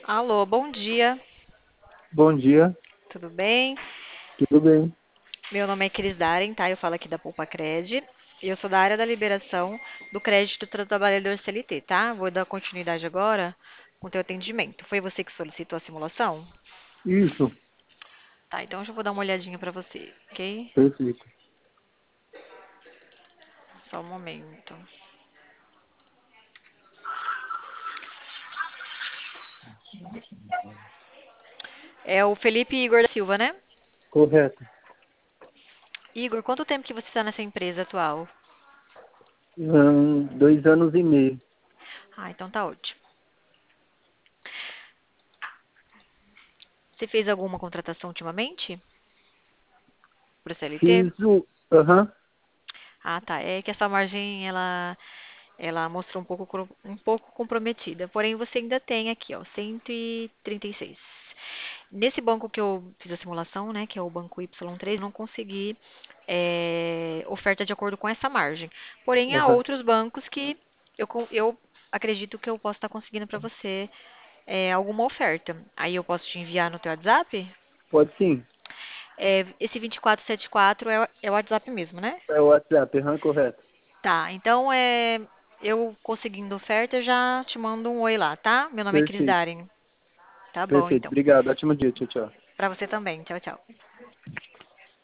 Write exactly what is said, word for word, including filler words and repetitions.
Alô, bom dia, Bom dia, tudo bem? tudo bem? Meu nome é Cris Daren, tá? Eu falo aqui da Poupa Cred e eu sou da área da liberação do crédito para o trabalhador C L T, tá? Vou dar continuidade agora com o teu atendimento. Foi você que solicitou a simulação? Isso, Tá, então eu já vou dar uma olhadinha para você, ok? perfeito. Só um momento. É o Felipe Igor da Silva, né? Correto. Igor, quanto tempo que você está nessa empresa atual? Ahn, dois anos e meio. Ah, então tá ótimo. Você fez alguma contratação ultimamente para o C L T? Fiz o. Aham, Ah, tá. É que essa margem ela ela mostrou um pouco cro- um pouco comprometida. Porém, você ainda tem aqui, ó, cento e trinta e seis. Nesse banco que eu fiz a simulação, né, que é o banco Y três, não consegui é, oferta de acordo com essa margem. Porém, há aham. outros bancos que eu, con- eu acredito que eu posso estar conseguindo para você é, alguma oferta. Aí eu posso te enviar no teu WhatsApp? Pode sim. É, esse vinte e quatro setenta e quatro é, o- é o WhatsApp mesmo, né? É o WhatsApp, aham, correto. Tá, então é, eu conseguindo oferta, eu já te mando um oi lá, tá? Meu nome é Cris Perfeito, Darem. Tá bom, perfeito. então. Obrigado. Ótimo dia. Tchau, tchau. Pra você também. Tchau, tchau.